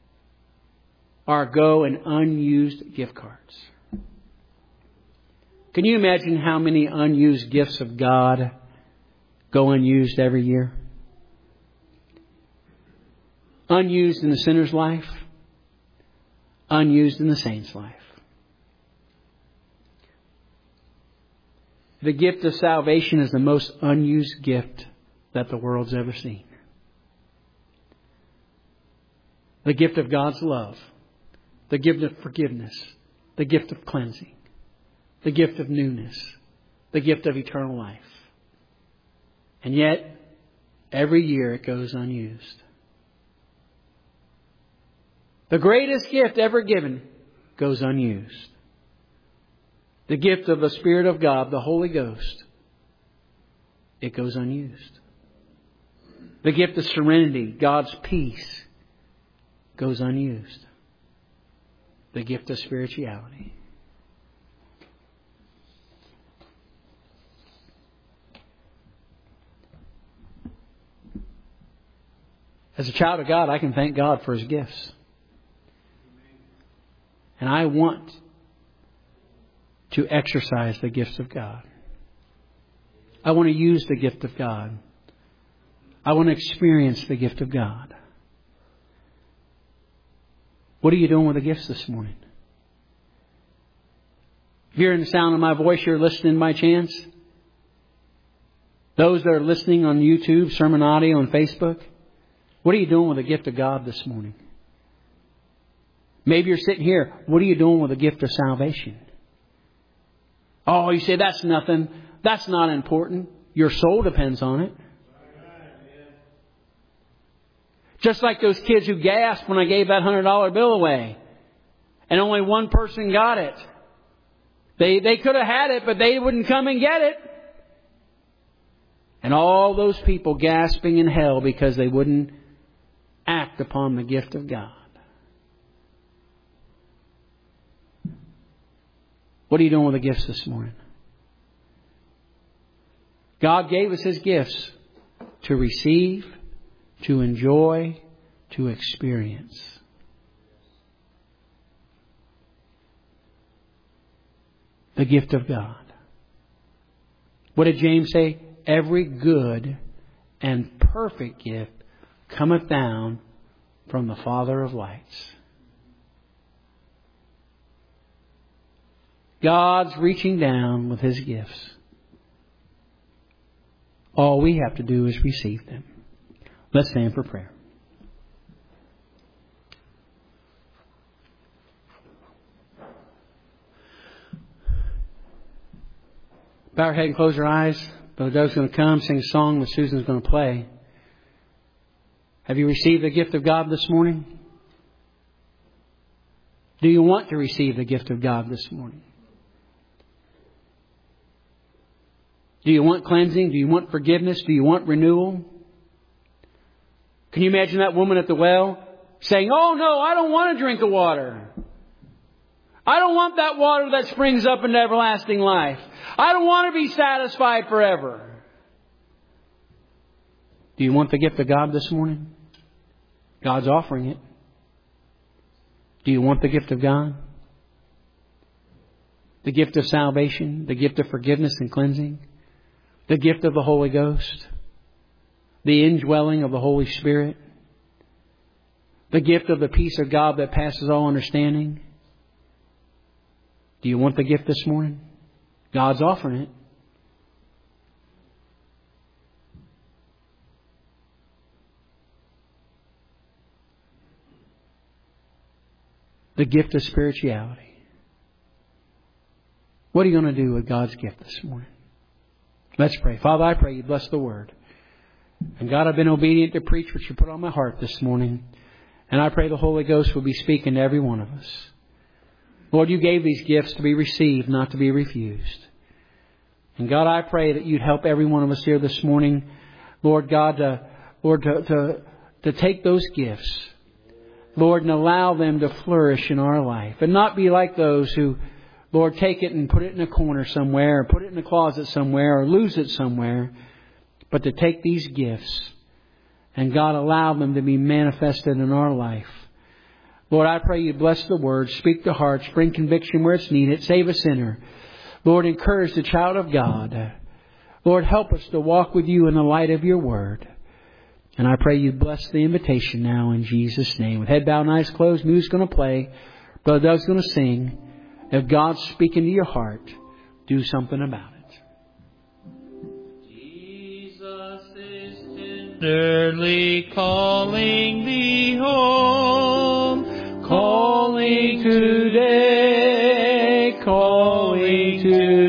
go in unused gift cards. Can you imagine how many unused gifts of God go unused every year? Unused in the sinner's life, unused in the saint's life. The gift of salvation is the most unused gift that the world's ever seen. The gift of God's love. The gift of forgiveness. The gift of cleansing. The gift of newness. The gift of eternal life. And yet, every year it goes unused. The greatest gift ever given goes unused. The gift of the Spirit of God, the Holy Ghost, it goes unused. The gift of serenity, God's peace, goes unused. The gift of spirituality. As a child of God, I can thank God for His gifts. And I want to exercise the gifts of God. I want to use the gift of God. I want to experience the gift of God. What are you doing with the gifts this morning? Hearing the sound of my voice, you're listening by chance? Those that are listening on YouTube, Sermon Audio, on Facebook, what are you doing with the gift of God this morning? Maybe you're sitting here. What are you doing with the gift of salvation? Oh, you say, that's nothing. That's not important. Your soul depends on it. Just like those kids who gasped when I gave that $100 bill away. And only one person got it. They could have had it, but they wouldn't come and get it. And all those people gasping in hell because they wouldn't act upon the gift of God. What are you doing with the gifts this morning? God gave us His gifts to receive, to enjoy, to experience. The gift of God. What did James say? Every good and perfect gift cometh down from the Father of lights. God's reaching down with His gifts. All we have to do is receive them. Let's stand for prayer. Bow our head and close our eyes. Brother Doug's going to come, sing a song that Susan's going to play. Have you received the gift of God this morning? Do you want to receive the gift of God this morning? Do you want cleansing? Do you want forgiveness? Do you want renewal? Can you imagine that woman at the well saying, oh no, I don't want to drink the water. I don't want that water that springs up into everlasting life. I don't want to be satisfied forever. Do you want the gift of God this morning? God's offering it. Do you want the gift of God? The gift of salvation, the gift of forgiveness and cleansing, the gift of the Holy Ghost, the indwelling of the Holy Spirit, the gift of the peace of God that passes all understanding. Do you want the gift this morning? God's offering it. The gift of spirituality. What are you going to do with God's gift this morning? Let's pray. Father, I pray you bless the word. And God, I've been obedient to preach what you put on my heart this morning. And I pray the Holy Ghost will be speaking to every one of us. Lord, you gave these gifts to be received, not to be refused. And God, I pray that you'd help every one of us here this morning, Lord God, to take those gifts, Lord, and allow them to flourish in our life. And not be like those who, Lord, take it and put it in a corner somewhere, or put it in a closet somewhere, or lose it somewhere. But to take these gifts and God, allow them to be manifested in our life. Lord, I pray you bless the word, speak to hearts, bring conviction where it's needed, save a sinner. Lord, encourage the child of God. Lord, help us to walk with you in the light of your word. And I pray you bless the invitation now in Jesus' name. With head bowed and eyes closed, music's going to play. Brother Doug's going to sing. If God's speaking to your heart, do something about it. Jesus is tenderly calling thee home, calling today, calling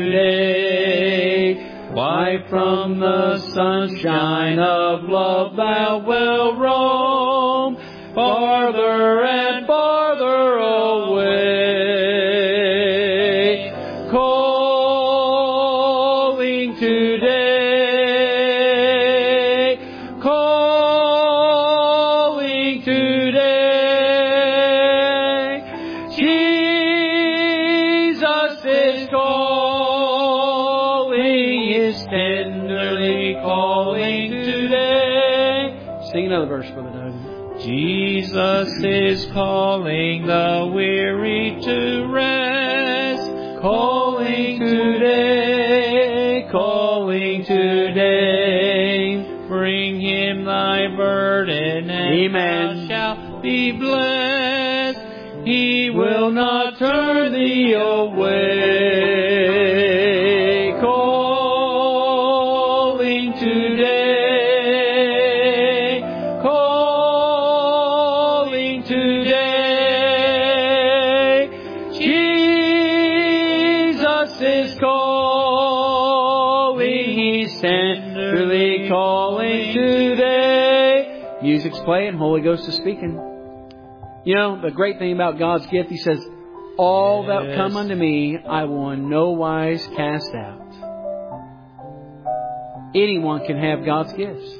today. Why from the sunshine of love thou wilt roam, farther and farther away. Calling today, calling another verse, Brother Doug. Jesus is calling the weary to rest. Calling today, calling today. Bring Him thy burden and Amen. thou shalt be blessed. He will not turn thee away. Calling today, calling today. Jesus is calling. He's tenderly calling today. Music's playing, Holy Ghost is speaking. You know, the great thing about God's gift, He says, all that come unto me, I will in no wise cast out. Anyone can have God's gifts.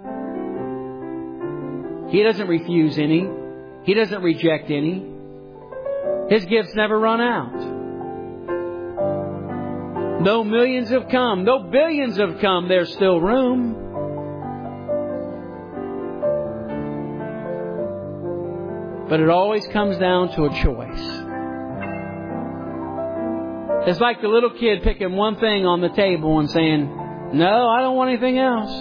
He doesn't refuse any. He doesn't reject any. His gifts never run out. Though millions have come, though billions have come, there's still room. But it always comes down to a choice. It's like the little kid picking one thing on the table and saying, no, I don't want anything else.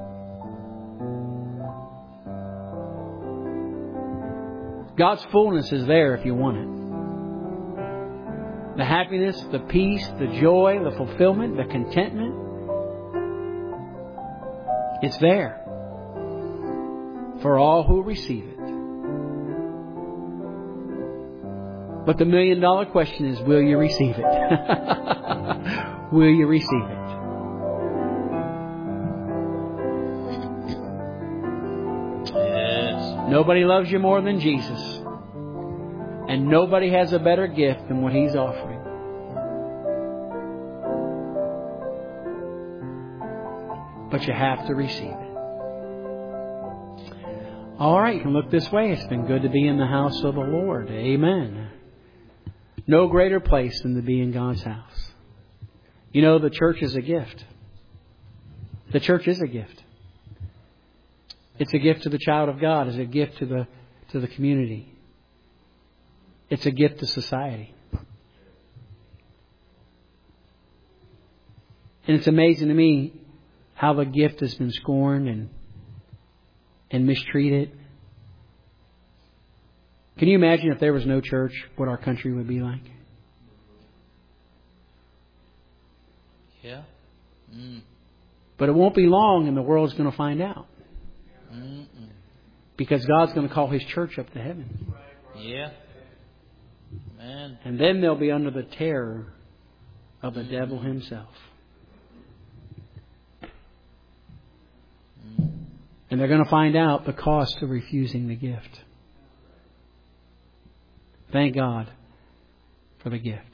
God's fullness is there if you want it. The happiness, the peace, the joy, the fulfillment, the contentment. It's there for all who receive it. But the $1 million question is, will you receive it? Will you receive it? Yes. Nobody loves you more than Jesus. And nobody has a better gift than what He's offering. But you have to receive it. All right, you can look this way. It's been good to be in the house of the Lord. Amen. No greater place than to be in God's house. You know, the church is a gift. The church is a gift. It's a gift to the child of God. It's a gift to the community. It's a gift to society. And it's amazing to me how the gift has been scorned and mistreated. Can you imagine if there was no church, what our country would be like? Yeah. But it won't be long and the world's going to find out. Because God's going to call His church up to heaven. Yeah. Man. And then they'll be under the terror of the devil himself. And they're going to find out the cost of refusing the gift. Thank God for the gift.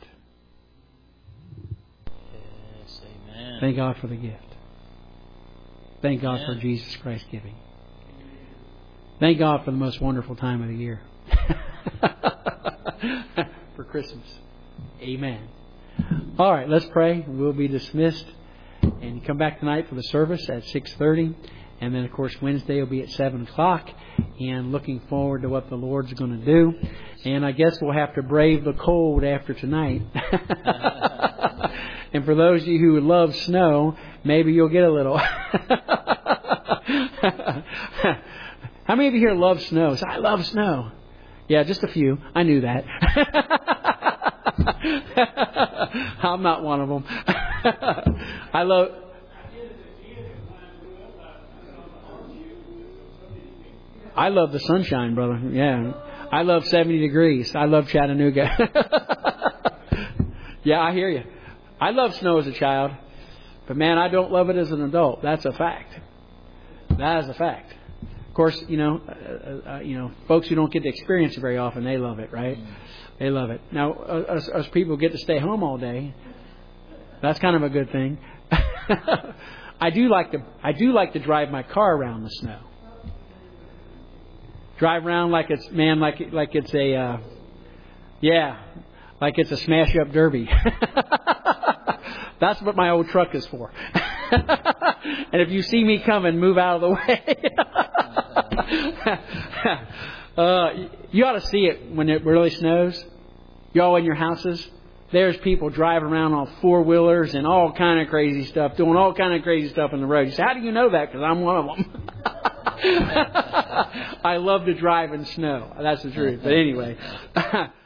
Yes, amen. Thank God for the gift. Thank God for Jesus Christ giving. Thank God for the most wonderful time of the year. For Christmas. Amen. All right, let's pray. We'll be dismissed. And you come back tonight for the service at 6:30. And then, of course, Wednesday will be at 7 o'clock. And looking forward to what the Lord's going to do. And I guess we'll have to brave the cold after tonight. And for those of you who love snow, maybe you'll get a little. How many of you here love snow? Say, I love snow. Yeah, just a few. I knew that. I'm not one of them. I love the sunshine, brother. Yeah. I love 70 degrees. I love Chattanooga. Yeah, I hear you. I love snow as a child. But man, I don't love it as an adult. That's a fact. That is a fact. Of course, folks who don't get to experience it very often, they love it, right? They love it. Now, us people get to stay home all day. That's kind of a good thing. I do like to drive my car around the snow. Drive around like it's a smash up derby. That's what my old truck is for. And if you see me coming, move out of the way. You ought to see it when it really snows. Y'all in your houses, there's people driving around on four-wheelers and all kind of crazy stuff, doing all kind of crazy stuff on the road. You say, how do you know that? Because I'm one of them. I love to drive in snow. That's the truth. But anyway.